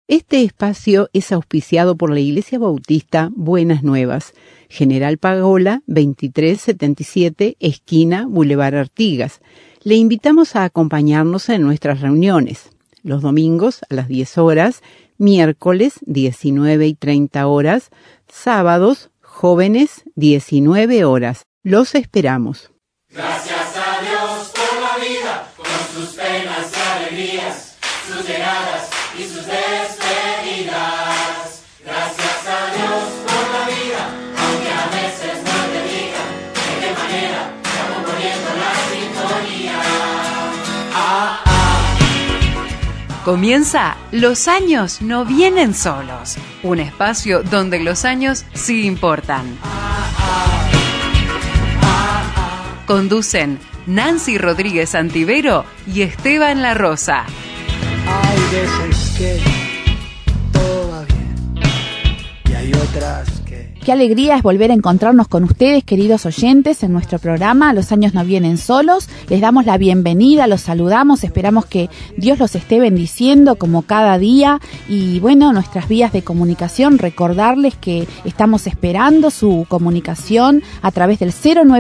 Este espacio es auspiciado por la Iglesia Bautista Buenas Nuevas, General Pagola 2377, esquina Boulevard Artigas. Le invitamos a acompañarnos en nuestras reuniones, los domingos a las 10 horas, miércoles 19:30 horas, sábados jóvenes 19 horas. Los esperamos. Gracias a Dios por la vida, con sus penas y alegrías, sus llegadas y sus despedidas. Gracias a Dios por la vida, aunque a veces no te diga de qué manera está componiendo la sintonía. Comienza Los años no vienen solos, un espacio donde los años sí importan. Conducen Nancy Rodríguez Antivero y Esteban La Rosa. Hay veces que todo va bien y hay otras que... Qué alegría es volver a encontrarnos con ustedes, queridos oyentes, en nuestro programa Los años no vienen solos. Les damos la bienvenida, los saludamos, esperamos que Dios los esté bendiciendo como cada día. Y bueno, nuestras vías de comunicación, recordarles que estamos esperando su comunicación a través del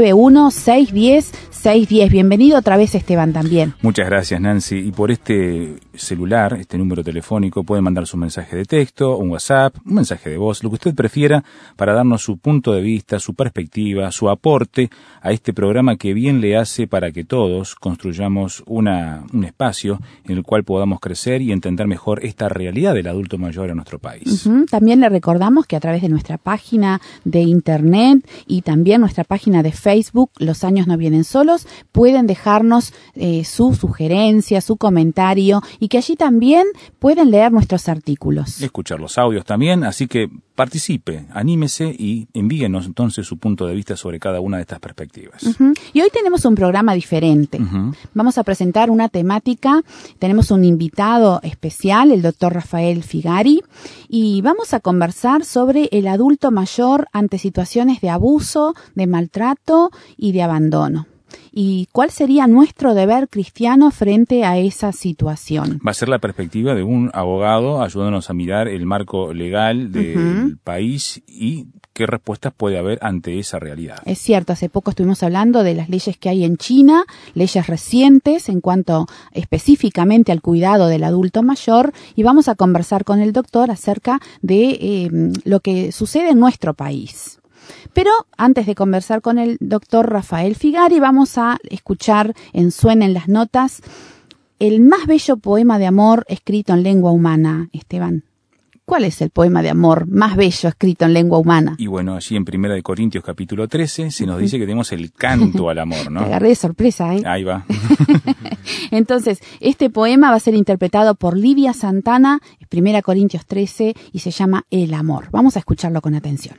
091-610-610. Bienvenido otra vez, Esteban, también. Muchas gracias, Nancy. Y por este celular, este número telefónico, puede mandar su mensaje de texto, un WhatsApp, un mensaje de voz, lo que usted prefiera, para darnos su punto de vista, su perspectiva, su aporte a este programa que bien le hace para que todos construyamos un espacio en el cual podamos crecer y entender mejor esta realidad del adulto mayor en nuestro país. También le recordamos que a través de nuestra página de internet y también nuestra página de Facebook, Los años no vienen solos, pueden dejarnos su sugerencia, su comentario, y que allí también pueden leer nuestros artículos. Escuchar los audios también, así que participe, anímese y envíenos entonces su punto de vista sobre cada una de estas perspectivas. Y hoy tenemos un programa diferente. Vamos a presentar una temática, tenemos un invitado especial, el doctor Rafael Figari, y vamos a conversar sobre el adulto mayor ante situaciones de abuso, de maltrato y de abandono. ¿Y cuál sería nuestro deber cristiano frente a esa situación? Va a ser la perspectiva de un abogado ayudándonos a mirar el marco legal del país y qué respuestas puede haber ante esa realidad. Es cierto, hace poco estuvimos hablando de las leyes que hay en China, leyes recientes en cuanto específicamente al cuidado del adulto mayor, y vamos a conversar con el doctor acerca de lo que sucede en nuestro país. Pero antes de conversar con el doctor Rafael Figari, vamos a escuchar en Suenen las Notas el más bello poema de amor escrito en lengua humana, Esteban. ¿Cuál es el poema de amor más bello escrito en lengua humana? Y bueno, allí en 1 Corintios capítulo 13 se nos dice que tenemos el canto al amor, ¿no? Te agarré de sorpresa, ¿eh? Ahí va. Entonces, este poema va a ser interpretado por Livia Santana, 1 Corintios 13, y se llama El amor. Vamos a escucharlo con atención.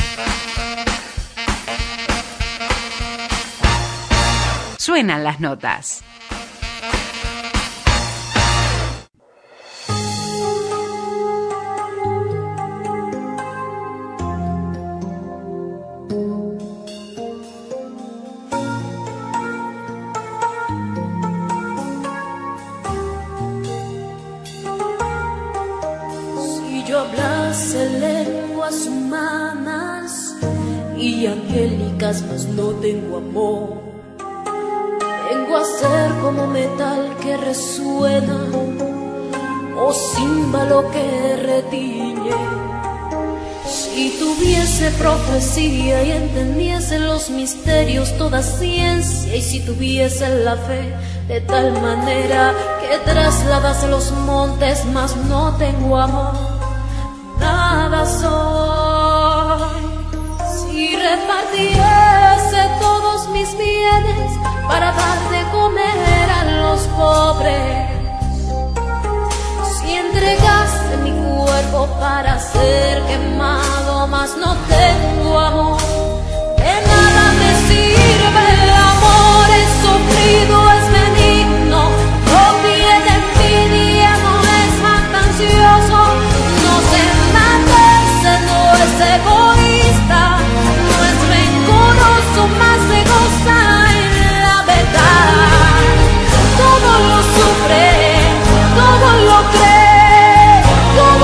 Suenan las notas. Si yo hablase lenguas humanas y angélicas, mas no tengo amor, vengo a ser como metal que resuena o címbalo que retiñe. Si tuviese profecía y entendiese los misterios, toda ciencia, y si tuviese la fe de tal manera que trasladase los montes, mas no tengo amor, nada soy. Si repartiese todos mis bienes para dar de comer a los pobres, si entregase mi cuerpo para ser quemado, mas no tengo amor, de nada me sirve el amor. Es sufrido, es benigno, no tiene envidia, no es jactancioso, no se enaltece, no es egoísta, no es rencoroso, más se goza en la verdad. Todo lo sufre, todo lo cree, todo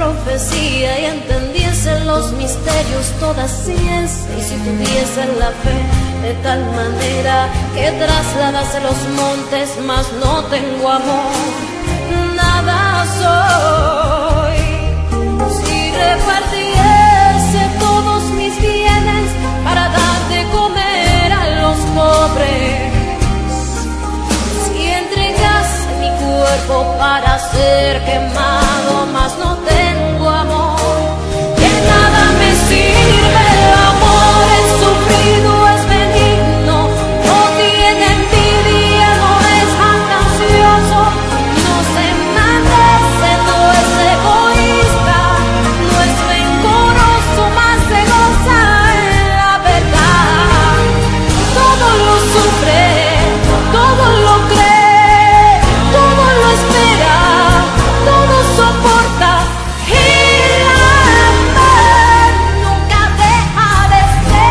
profecía y entendiese los misterios, toda ciencia, y si tuviese la fe de tal manera que trasladase los montes, mas no tengo amor, nada soy. Si repartiese todos mis bienes para dar de comer a los pobres, si entregase mi cuerpo para ser quemado, mas no tengo amor, que nada me sirve el amor. Es sufrido, es benigno, no tiene envidia, no es jactancioso, no se enaltece, no es egoísta, no es rencoroso, más se goza en la verdad. Todo lo sufre, todo lo cree, todo lo espera, todo soporta, y el amor nunca deja de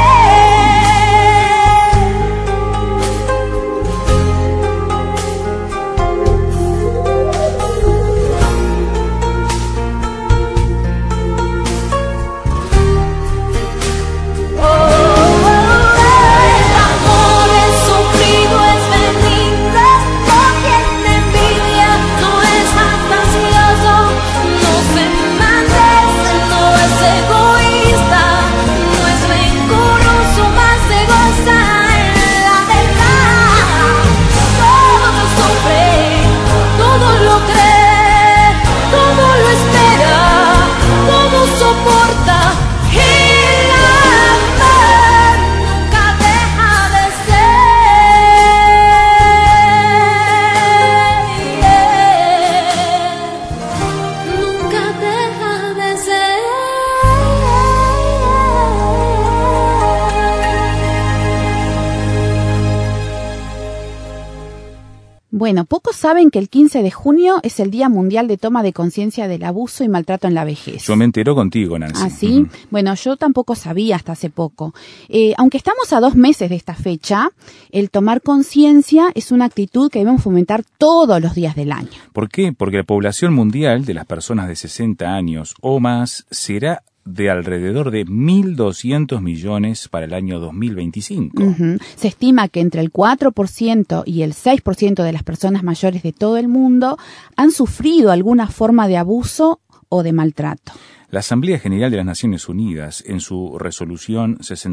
el amor es sufrido, es benigno, no tiene envidia, no es jactancioso, no se enaltece, no es egoísta, no es rencoroso, más se goza en la verdad. Todo lo sufre, todo lo cree, todo lo espera, todo soporta, y el amor nunca deja de ser, nunca deja de ser. Bueno, pocos saben que el 15 de junio es el Día Mundial de Toma de Conciencia del Abuso y Maltrato en la Vejez. Yo me entero contigo, Nancy. ¿Ah, sí? Bueno, yo tampoco sabía hasta hace poco. Aunque estamos a 2 meses de esta fecha, el tomar conciencia es una actitud que debemos fomentar todos los días del año. ¿Por qué? Porque la población mundial de las personas de 60 años o más será de alrededor de 1.200 millones para el año 2025. Ujú. Se estima que entre el 4% y el 6% de las personas mayores de todo el mundo han sufrido alguna forma de abuso o de maltrato. La Asamblea General de las Naciones Unidas, en su resolución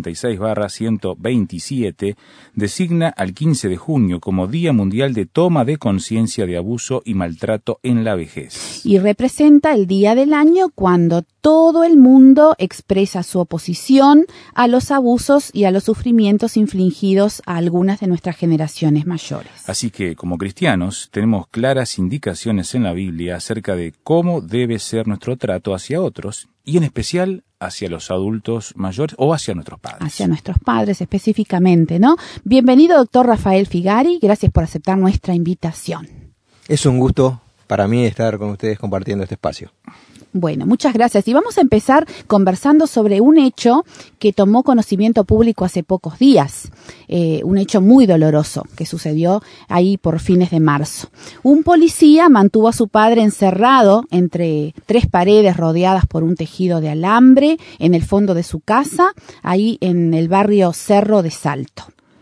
66/127, designa al 15 de junio como Día Mundial de Toma de Conciencia de Abuso y Maltrato en la Vejez. Y representa el día del año cuando todo el mundo expresa su oposición a los abusos y a los sufrimientos infligidos a algunas de nuestras generaciones mayores. Así que, como cristianos, tenemos claras indicaciones en la Biblia acerca de cómo debe ser nuestro trato hacia otros, y en especial hacia los adultos mayores o hacia nuestros padres. Hacia nuestros padres específicamente, ¿no? Bienvenido, doctor Rafael Figari, gracias por aceptar nuestra invitación. Es un gusto para mí estar con ustedes compartiendo este espacio. Bueno, muchas gracias. Y vamos a empezar conversando sobre un hecho que tomó conocimiento público hace pocos días. Un hecho muy doloroso que sucedió ahí por fines de marzo. Un policía mantuvo a su padre encerrado entre 3 paredes rodeadas por un tejido de alambre en el fondo de su casa, ahí en el barrio Cerro de Salto.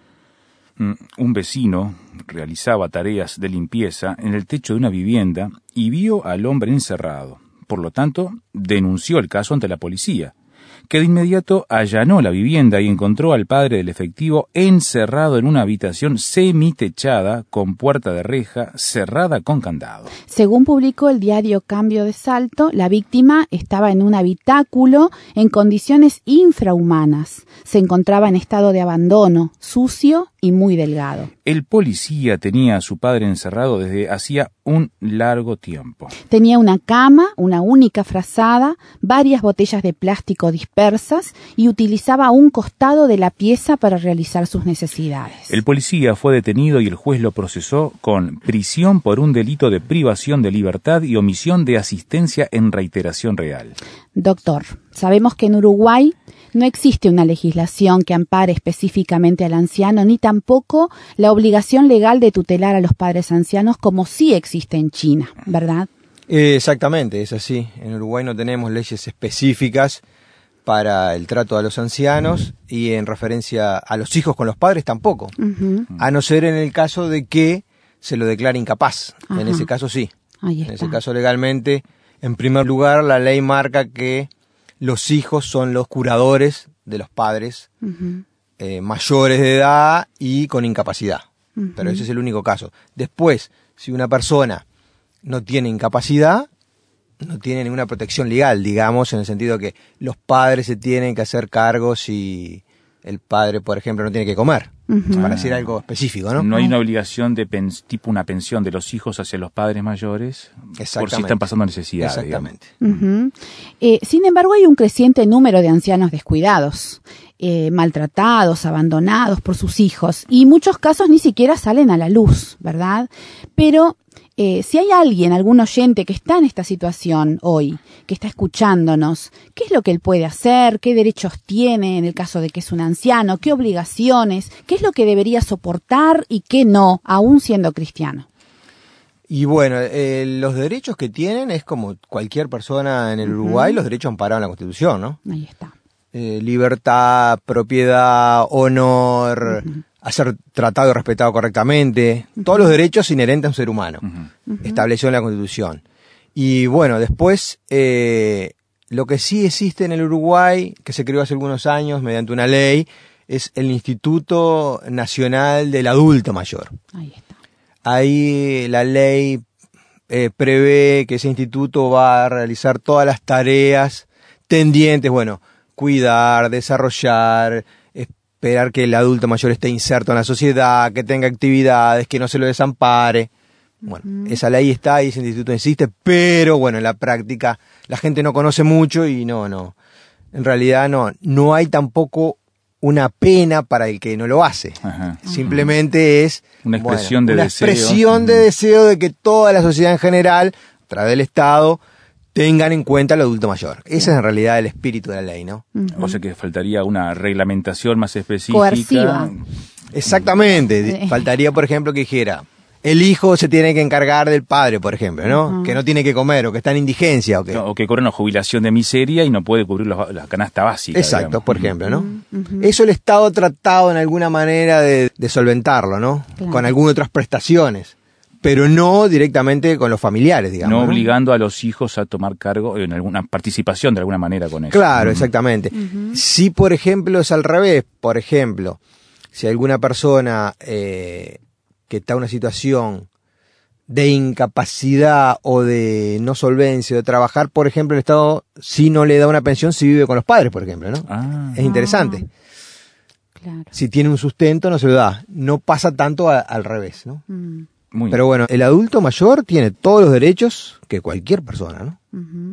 Un vecino realizaba tareas de limpieza en el techo de una vivienda y vio al hombre encerrado. Por lo tanto, denunció el caso ante la policía, que de inmediato allanó la vivienda y encontró al padre del efectivo encerrado en una habitación semitechada con puerta de reja cerrada con candado. Según publicó el diario Cambio de Salto, la víctima estaba en un habitáculo en condiciones infrahumanas. Se encontraba en estado de abandono, sucio y muy delgado. El policía tenía a su padre encerrado desde hacía un largo tiempo. Tenía una cama, una única frazada, varias botellas de plástico dispersas y utilizaba un costado de la pieza para realizar sus necesidades. El policía fue detenido y el juez lo procesó con prisión por un delito de privación de libertad y omisión de asistencia en reiteración real. Doctor, sabemos que en Uruguay no existe una legislación que ampare específicamente al anciano, ni tampoco la obligación legal de tutelar a los padres ancianos como sí existe en China, ¿verdad? Exactamente, es así. En Uruguay no tenemos leyes específicas para el trato a los ancianos y en referencia a los hijos con los padres tampoco. A no ser en el caso de que se lo declare incapaz. Ajá. En ese caso sí. Ahí En está. ese caso legalmente, en primer lugar, la ley marca que los hijos son los curadores de los padres mayores de edad y con incapacidad. Pero ese es el único caso. Después, si una persona no tiene incapacidad, no tiene ninguna protección legal, digamos, en el sentido que los padres se tienen que hacer cargo si el padre, por ejemplo, no tiene que comer, para decir algo específico, ¿no? No hay una obligación de tipo una pensión de los hijos hacia los padres mayores por si Exactamente. están pasando necesidad. Exactamente. Sin embargo, hay un creciente número de ancianos descuidados, maltratados, abandonados por sus hijos, y muchos casos ni siquiera salen a la luz, ¿verdad? Pero si hay alguien, algún oyente que está en esta situación hoy, que está escuchándonos, ¿qué es lo que él puede hacer? ¿Qué derechos tiene en el caso de que es un anciano? ¿Qué obligaciones? ¿Qué es lo que debería soportar y qué no, aún siendo cristiano? Y bueno, los derechos que tienen es como cualquier persona en el Uruguay, los derechos amparados en la Constitución, ¿no? Ahí está. Libertad, propiedad, honor, a ser tratado y respetado correctamente, todos los derechos inherentes a un ser humano, establecido en la Constitución. Y bueno, después, lo que sí existe en el Uruguay, que se creó hace algunos años mediante una ley, es el Instituto Nacional del Adulto Mayor. Ahí está. Ahí la ley prevé que ese instituto va a realizar todas las tareas tendientes, bueno, cuidar, desarrollar, esperar que el adulto mayor esté inserto en la sociedad, que tenga actividades, que no se lo desampare. Bueno, esa ley está y ese instituto existe, pero bueno, en la práctica la gente no conoce mucho y no, en realidad no hay tampoco una pena para el que no lo hace. Ajá. Simplemente es Una expresión de una deseo. expresión de deseo de que toda la sociedad en general, a través del Estado, tengan en cuenta al adulto mayor. Ese es en realidad el espíritu de la ley, ¿no? O sea que faltaría una reglamentación más específica. Coerciva. Exactamente. Faltaría, por ejemplo, que dijera, el hijo se tiene que encargar del padre, por ejemplo, ¿no? Que no tiene que comer, o que está en indigencia, o que... O que cobra una jubilación de miseria y no puede cubrir la canasta básica. Exacto, digamos. por ejemplo, ¿no? Eso el Estado ha tratado en alguna manera de solventarlo, ¿no? Claro. Con algunas otras prestaciones, pero no directamente con los familiares, digamos. No obligando a los hijos a tomar cargo en alguna participación de alguna manera con eso. Claro, exactamente. Si, por ejemplo, es al revés, por ejemplo, si alguna persona que está en una situación de incapacidad o de no solvencia de trabajar, por ejemplo, el Estado si no le da una pensión si vive con los padres, por ejemplo, ¿no? Ah. Es interesante. Claro. Si tiene un sustento no se lo da. No pasa tanto al revés, ¿no? Muy Pero bueno, el adulto mayor tiene todos los derechos que cualquier persona, ¿no?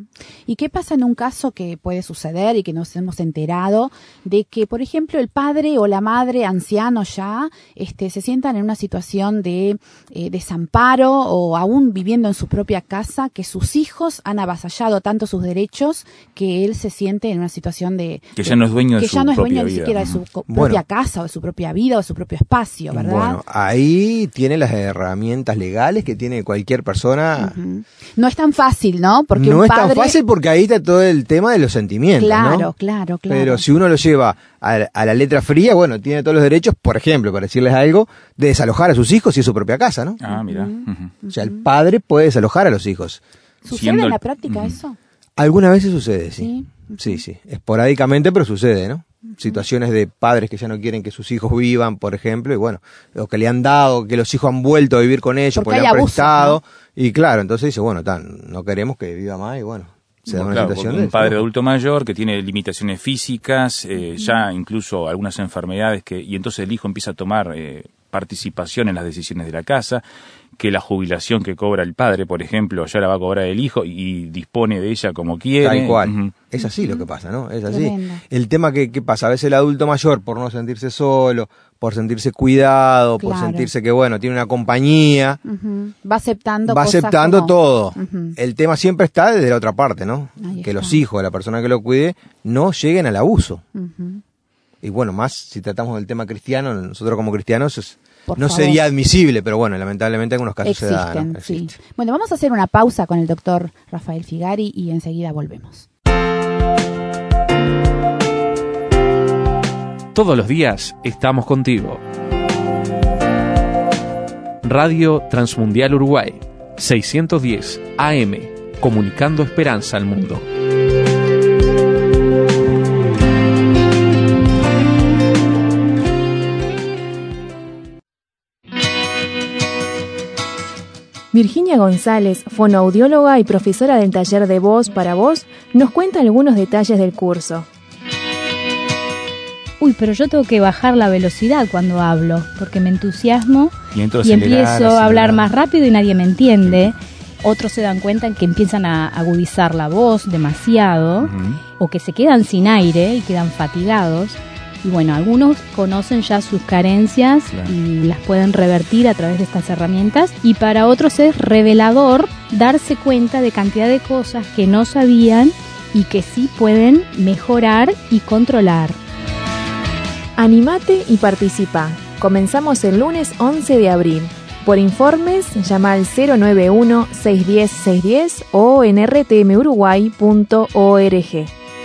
¿Y qué pasa en un caso que puede suceder y que nos hemos enterado de que, por ejemplo, el padre o la madre anciano ya se sientan en una situación de desamparo o aún viviendo en su propia casa, que sus hijos han avasallado tanto sus derechos que él se siente en una situación de... Que ya no es dueño de que su ya no es propia dueño ni vida. siquiera de su Bueno. propia casa o de su propia vida o de su propio espacio, ¿verdad? Bueno, ahí tiene las herramientas legales que tiene cualquier persona. No es tan fácil, ¿no? Porque No un es padre... tan fácil porque ahí está todo el tema de los sentimientos, Claro, ¿no? claro. Pero si uno lo lleva a la letra fría, bueno, tiene todos los derechos, por ejemplo, para decirles algo, de desalojar a sus hijos y a su propia casa, ¿no? Ah, mira. O sea, el padre puede desalojar a los hijos. ¿Sucede siendo en el- la práctica eso? Algunas veces sucede, sí. Sí. Sí. Esporádicamente, pero sucede, ¿no? Situaciones de padres que ya no quieren que sus hijos vivan, por ejemplo, y bueno, o que le han dado, que los hijos han vuelto a vivir con ellos, Porque porque le hay han abuso, prestado, y claro, entonces dice, bueno, no queremos que viva más, y bueno, se da una Claro, situación porque de un padre eso. adulto mayor que tiene limitaciones físicas, ya incluso algunas enfermedades y entonces el hijo empieza a tomar participación en las decisiones de la casa, que la jubilación que cobra el padre, por ejemplo, ya la va a cobrar el hijo y dispone de ella como quiere. Tal cual. Ujú. Es así lo que pasa, ¿no? Es así. Tremendo. El tema que pasa, a veces el adulto mayor, por no sentirse solo, por sentirse cuidado, por Claro. sentirse que, bueno, tiene una compañía, Va aceptando va cosas aceptando como- todo. Ujú. El tema siempre está desde la otra parte, ¿no? Ahí Que está. los hijos de la persona que lo cuide no lleguen al abuso. Ujú. Y bueno, más si tratamos del tema cristiano, nosotros como cristianos Por no favor. sería admisible, pero bueno, lamentablemente en algunos casos se da, Existen, ¿no? sí. Existe. Bueno, vamos a hacer una pausa con el doctor Rafael Figari y enseguida volvemos. Todos los días estamos contigo. Radio Transmundial Uruguay, 610 AM, comunicando esperanza al mundo. Virginia González, fonoaudióloga y profesora del taller de voz para voz, nos cuenta algunos detalles del curso. Uy, pero yo tengo que bajar la velocidad cuando hablo, porque me entusiasmo y empiezo a hablar más rápido y nadie me entiende. Otros se dan cuenta que empiezan a agudizar la voz demasiado, o que se quedan sin aire y quedan fatigados. Y bueno, algunos conocen ya sus carencias y las pueden revertir a través de estas herramientas. Y para otros es revelador darse cuenta de cantidad de cosas que no sabían y que sí pueden mejorar y controlar. Animate y participa. Comenzamos el lunes 11 de abril. Por informes, llama al 091-610-610 o en rtmuruguay.org.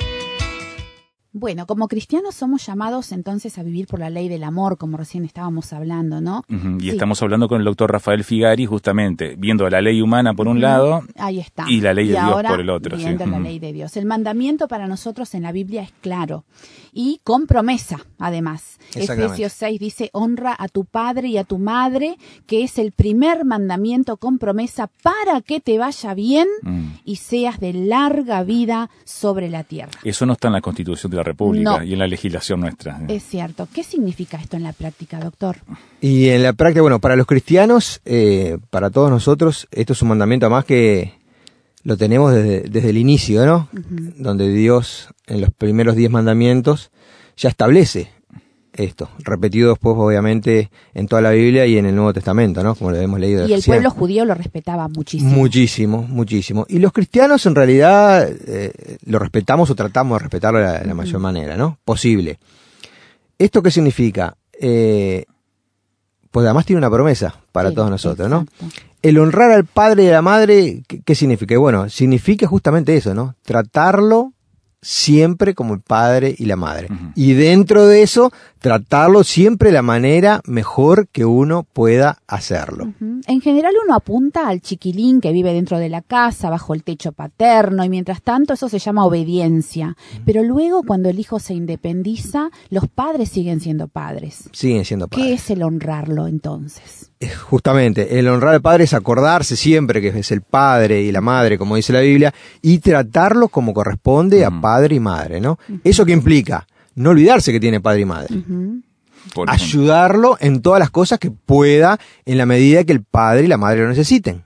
Bueno, como cristianos somos llamados entonces a vivir por la ley del amor, como recién estábamos hablando, ¿no? Y Sí. estamos hablando con el doctor Rafael Figari, justamente, viendo la ley humana por un lado Ahí está. y la ley de Dios ahora, por el otro. viendo la ley de Dios. El mandamiento para nosotros en la Biblia es claro y con promesa, además. Exactamente. Efesios 6 dice, honra a tu padre y a tu madre, que es el primer mandamiento con promesa para que te vaya bien y seas de larga vida sobre la tierra. Eso no está en la Constitución de la República No. y en la legislación nuestra. Es cierto. ¿Qué significa esto en la práctica, doctor? Y en la práctica, bueno, para los cristianos, para todos nosotros, esto es un mandamiento más que lo tenemos desde el inicio, ¿no? Donde Dios, en los primeros 10 mandamientos, ya establece esto, repetido después, obviamente, en toda la Biblia y en el Nuevo Testamento, ¿no? Como lo hemos leído. Y el recién. pueblo judío lo respetaba muchísimo. Muchísimo. Y los cristianos, en realidad, lo respetamos o tratamos de respetarlo de la mayor manera, ¿no? Posible. ¿Esto qué significa? Pues además tiene una promesa para todos nosotros, ¿no? Exacto. El honrar al padre y a la madre, ¿qué significa? Bueno, significa justamente eso, ¿no? Tratarlo siempre como el padre y la madre. Y dentro de eso, tratarlo siempre de la manera mejor que uno pueda hacerlo. En general uno apunta al chiquilín que vive dentro de la casa, bajo el techo paterno, y mientras tanto eso se llama obediencia. Pero luego cuando el hijo se independiza, los padres siguen siendo padres. Siguen siendo padres. ¿Qué es el honrarlo entonces? Justamente, el honrar al padre es acordarse siempre que es el padre y la madre, como dice la Biblia, y tratarlo como corresponde a padre y madre, ¿no? ¿Eso qué implica? No olvidarse que tiene padre y madre. Por ejemplo. Ayudarlo en todas las cosas que pueda en la medida que el padre y la madre lo necesiten.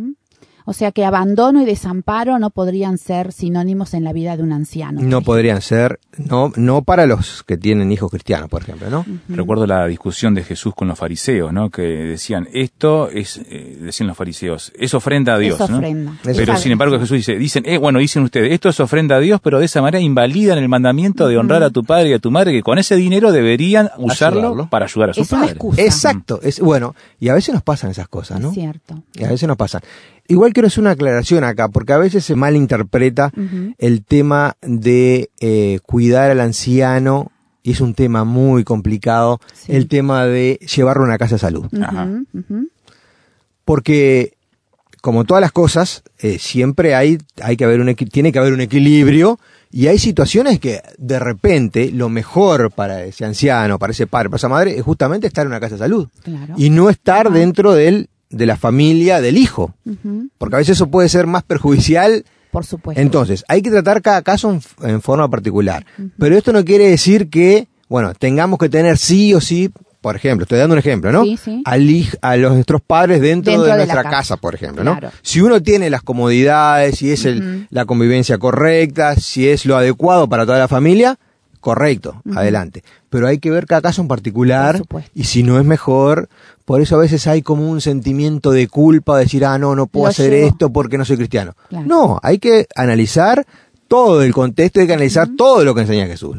O sea que abandono y desamparo no podrían ser sinónimos en la vida de un anciano. No podrían ser, no para los que tienen hijos cristianos, por ejemplo, ¿no? Recuerdo la discusión de Jesús con los fariseos, ¿no? Que decían, esto es, decían los fariseos, es ofrenda a Dios, Es ¿no? ofrenda. Pero sin embargo Jesús dicen ustedes, esto es ofrenda a Dios, pero de esa manera invalidan el mandamiento de honrar a tu padre y a tu madre, que con ese dinero deberían usarlo Ayudarlo. para ayudar a su Es una padre. excusa. Exacto, bueno, y a veces nos pasan esas cosas, ¿no? Es cierto. Y a veces nos pasan. Igual quiero hacer una aclaración acá, porque a veces se malinterpreta el tema de cuidar al anciano, y es un tema muy complicado, Sí. el tema de llevarlo a una casa de salud. Ajá. Porque, como todas las cosas, siempre tiene que haber un equilibrio, y hay situaciones que de repente lo mejor para ese anciano, para ese padre, para esa madre, es justamente estar en una casa de salud. Claro. Y no estar dentro de la familia del hijo. Porque a veces eso puede ser más perjudicial. Por supuesto. Entonces, hay que tratar cada caso en forma particular. Pero esto no quiere decir que, tengamos que tener sí o sí, por ejemplo, estoy dando un ejemplo, ¿no? Sí, sí. A nuestros padres dentro de la nuestra casa. casa, por ejemplo, ¿no? Claro. Si uno tiene las comodidades, si es la convivencia correcta, si es lo adecuado para toda la familia, correcto, adelante. Pero hay que ver cada caso en particular, Por supuesto. y si no es mejor, por eso a veces hay como un sentimiento de culpa, de decir, no puedo Lo hacer llevo. esto porque no soy cristiano. Claro. No, hay que analizar todo el contexto, hay que analizar todo lo que enseña Jesús, ¿no?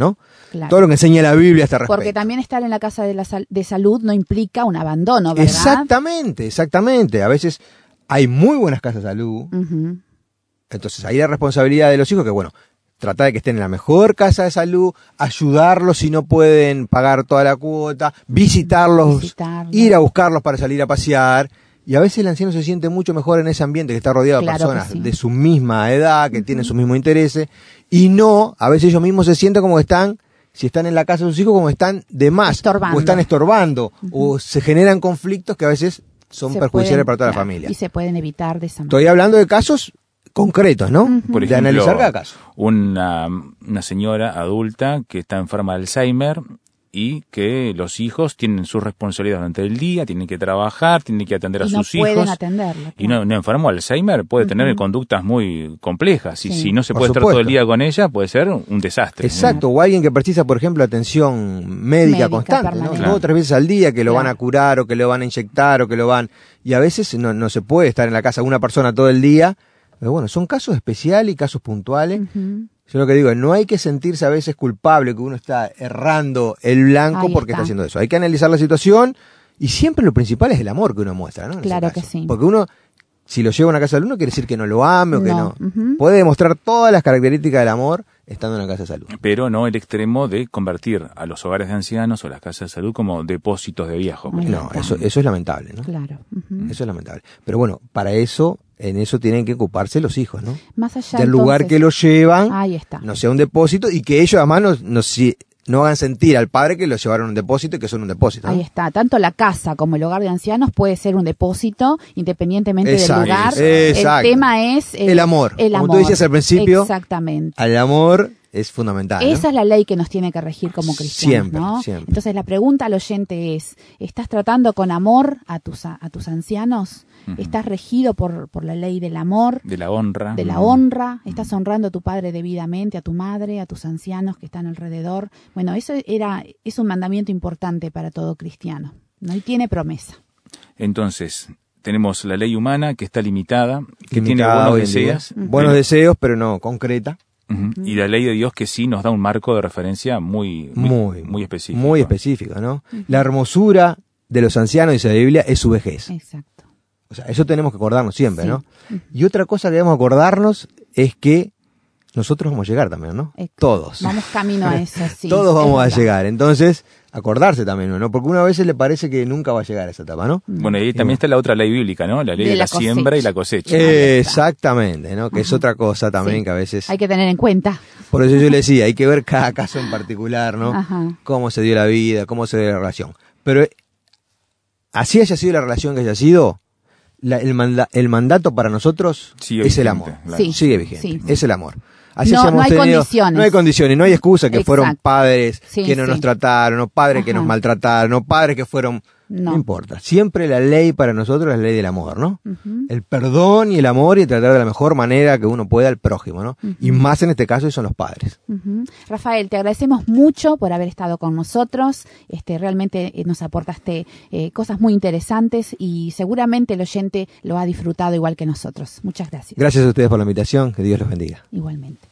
Claro. Todo lo que enseña la Biblia a este respecto. Porque también estar en la casa de salud no implica un abandono, ¿verdad? Exactamente. A veces hay muy buenas casas de salud. Uh-huh. Entonces ahí la responsabilidad de los hijos, que bueno, tratar de que estén en la mejor casa de salud, ayudarlos si no pueden pagar toda la cuota, visitarlos, ir a buscarlos para salir a pasear. Y a veces el anciano se siente mucho mejor en ese ambiente, que está rodeado de personas de su misma edad, que tienen sus mismos intereses, y no, a veces ellos mismos se sienten como que están, si están en la casa de sus hijos, como están de más, o están estorbando, o se generan conflictos que a veces son perjudiciales para toda la familia. Y se pueden evitar de esa manera. Estoy hablando de casos concretos, ¿no? Por ejemplo, de analizar cada caso. Una señora adulta que está enferma de Alzheimer y que los hijos tienen sus responsabilidades durante el día, tienen que trabajar, tienen que atender a sus hijos. Y no pueden atenderla. Y no enfermo de Alzheimer puede tener conductas muy complejas. Y si no se puede estar todo el día con ella, puede ser un desastre. Exacto. O alguien que precisa, por ejemplo, atención médica constante, ¿no? 2 o 3 veces al día, que lo van a curar o que lo van a inyectar o que lo van... Y a veces no se puede estar en la casa una persona todo el día. Pero bueno, son casos especiales y casos puntuales. Yo lo que digo, no hay que sentirse a veces culpable que uno está errando el blanco porque está haciendo eso. Hay que analizar la situación y siempre lo principal es el amor que uno muestra, ¿no? Claro que sí. Porque uno, si lo lleva a una casa de salud, no quiere decir que no lo ame o que no. Puede demostrar todas las características del amor estando en una casa de salud. Pero no el extremo de convertir a los hogares de ancianos o las casas de salud como depósitos de viejos. No, eso es lamentable, ¿no? Claro. Eso es lamentable. Pero bueno, para eso... En eso tienen que ocuparse los hijos, ¿no? Más allá del lugar que los llevan, ahí está. No sea un depósito y que ellos además no hagan sentir al padre que los llevaron a un depósito y que son un depósito, ¿no? Ahí está. Tanto la casa como el hogar de ancianos puede ser un depósito independientemente del lugar. Exacto. El tema es el amor. Como tú decías al principio, exactamente. El amor es fundamental, ¿no? Esa es la ley que nos tiene que regir como cristianos, ¿no? Siempre. Entonces la pregunta al oyente es, ¿estás tratando con amor a tus ancianos? ¿Estás regido por la ley del amor? De la honra. De la honra. ¿Estás honrando a tu padre debidamente, a tu madre, a tus ancianos que están alrededor? Bueno, eso es un mandamiento importante para todo cristiano, ¿no? Y tiene promesa. Entonces, tenemos la ley humana que está limitada, que tiene buenos deseos. Buenos deseos, pero no concreta. Y la ley de Dios que sí nos da un marco de referencia muy específico. Muy específico, ¿no? La hermosura de los ancianos, dice la Biblia, es su vejez. Exacto. O sea, eso tenemos que acordarnos siempre, ¿no? Y otra cosa que debemos acordarnos es que nosotros vamos a llegar también, ¿no? Todos. Vamos camino a eso, sí. Todos vamos a llegar. Entonces, acordarse también, ¿no? Porque una vez le parece que nunca va a llegar a esa etapa, ¿no? Bueno, y también está la otra ley bíblica, ¿no? La ley de la siembra y la cosecha. Exactamente, ¿no? Que es otra cosa también que a veces... Hay que tener en cuenta. Por eso yo le decía, hay que ver cada caso en particular, ¿no? Cómo se dio la vida, cómo se dio la relación. Pero así haya sido la relación que haya sido, el mandato para nosotros es el amor. Sigue vigente. Es el amor. Así no hay condiciones. No hay condiciones, no hay excusa que fueron padres que no nos trataron, o padres que nos maltrataron, o padres que fueron... No importa. Siempre la ley para nosotros es la ley del amor, ¿no? El perdón y el amor y tratar de la mejor manera que uno pueda al prójimo, ¿no? Y más en este caso son los padres. Rafael, te agradecemos mucho por haber estado con nosotros. Realmente nos aportaste cosas muy interesantes y seguramente el oyente lo ha disfrutado igual que nosotros. Muchas gracias. Gracias a ustedes por la invitación. Que Dios los bendiga. Igualmente.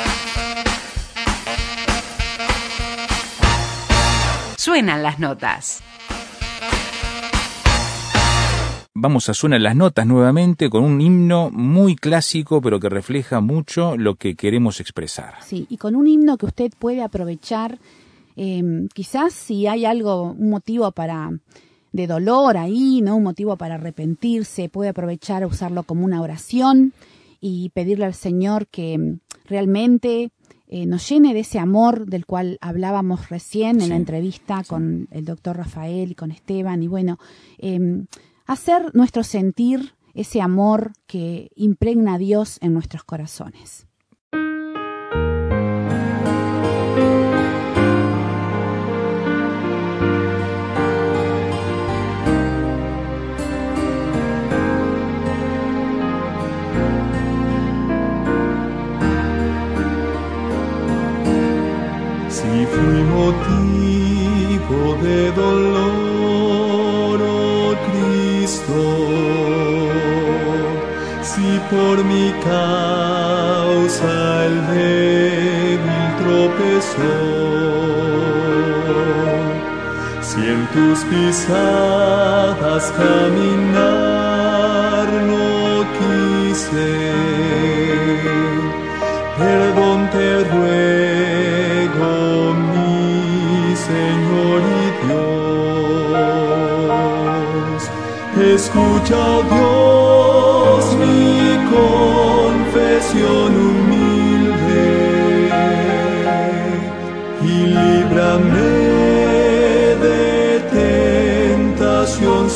Suenan las notas. Vamos a Suenan las notas nuevamente con un himno muy clásico, pero que refleja mucho lo que queremos expresar. Sí, y con un himno que usted puede aprovechar, quizás si hay un motivo de dolor ahí, ¿no? Un motivo para arrepentirse, puede aprovechar a usarlo como una oración y pedirle al Señor que realmente nos llene de ese amor del cual hablábamos recién en la entrevista con el doctor Rafael y con Esteban, y bueno, hacer nuestro sentir ese amor que impregna a Dios en nuestros corazones. Si fui motivo de dolor, oh Cristo, si por mi causa el débil tropezó, tus pisadas caminar no quise. Perdón te ruego, mi Señor y Dios. Escucha, oh Dios, mi confesión humilde y líbrame de tentación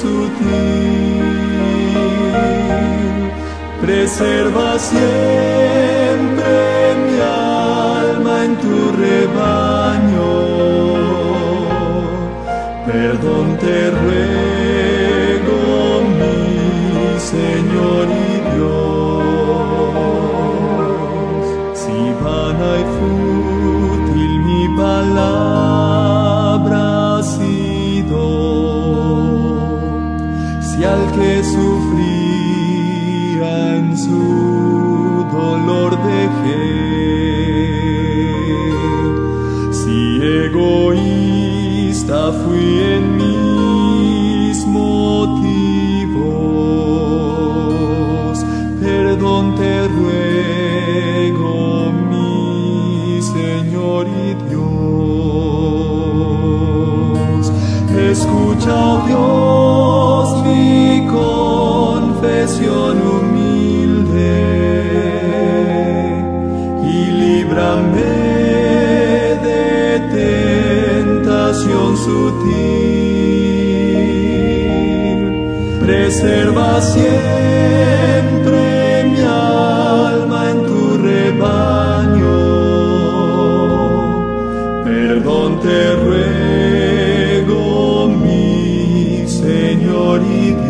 sutil. Preserva siempre mi alma en tu rebaño. Perdón te ruego, mi Señor y Dios. Si vana y fútil mi palabra ha sido, si al que sufría en su dolor dejé, si egoísta fui en mis motivos, perdón te ruego, mi Señor y Dios. Escucha, oh Dios, mi confesión humilde y líbrame de tentación sutil. Preserva siempre mi alma en tu rebaño. Perdón te ruego, mi Señor y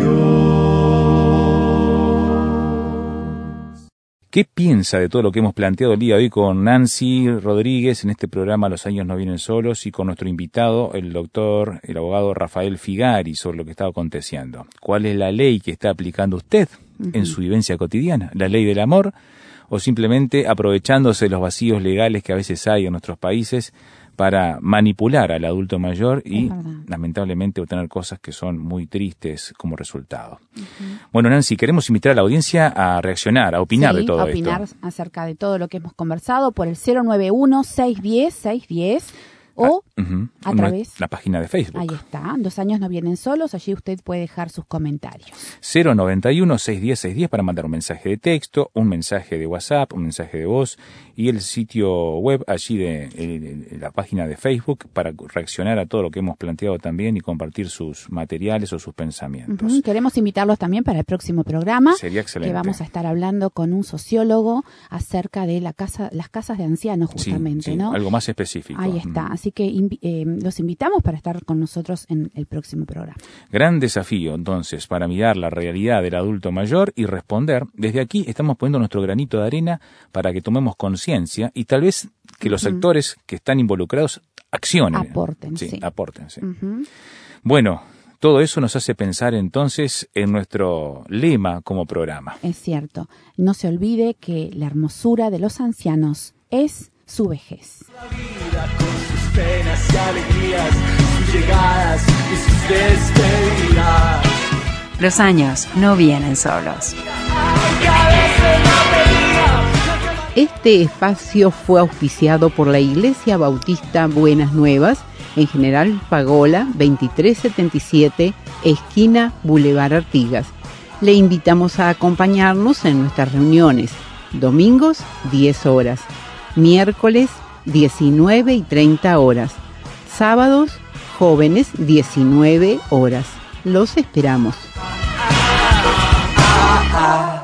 Dios. ¿Qué piensa de todo lo que hemos planteado el día de hoy con Nancy Rodríguez en este programa Los años no vienen solos y con nuestro invitado, el abogado Rafael Figari, sobre lo que está aconteciendo? ¿Cuál es la ley que está aplicando usted en su vivencia cotidiana? ¿La ley del amor? ¿O simplemente aprovechándose de los vacíos legales que a veces hay en nuestros países para manipular al adulto mayor y lamentablemente obtener cosas que son muy tristes como resultado? Bueno, Nancy, queremos invitar a la audiencia a reaccionar, a opinar de todo esto. Sí, a opinar acerca de todo lo que hemos conversado por el 091-610-610 o a través la página de Facebook. Ahí está, 2 años no vienen solos, allí usted puede dejar sus comentarios. 091-610-610 para mandar un mensaje de texto, un mensaje de WhatsApp, un mensaje de voz y el sitio web allí de la página de Facebook para reaccionar a todo lo que hemos planteado también y compartir sus materiales o sus pensamientos. Queremos invitarlos también para el próximo programa. Sería excelente. Que vamos a estar hablando con un sociólogo acerca de las casas de ancianos justamente, sí, ¿no? Algo más específico. Ahí está, así que los invitamos para estar con nosotros en el próximo programa. Gran desafío, entonces, para mirar la realidad del adulto mayor y responder. Desde aquí estamos poniendo nuestro granito de arena para que tomemos conciencia y tal vez que los actores que están involucrados accionen. Aporten, Aporten. Bueno, todo eso nos hace pensar entonces en nuestro lema como programa. Es cierto. No se olvide que la hermosura de los ancianos es su vejez. La vida con sus penas y alegrías, sus llegadas y sus despedidas. Los años no vienen solos. Este espacio fue auspiciado por la Iglesia Bautista Buenas Nuevas, en General Pagola 2377, esquina Boulevard Artigas. Le invitamos a acompañarnos en nuestras reuniones, domingos 10 horas, miércoles 19 y 30 horas, sábados jóvenes 19 horas. Los esperamos.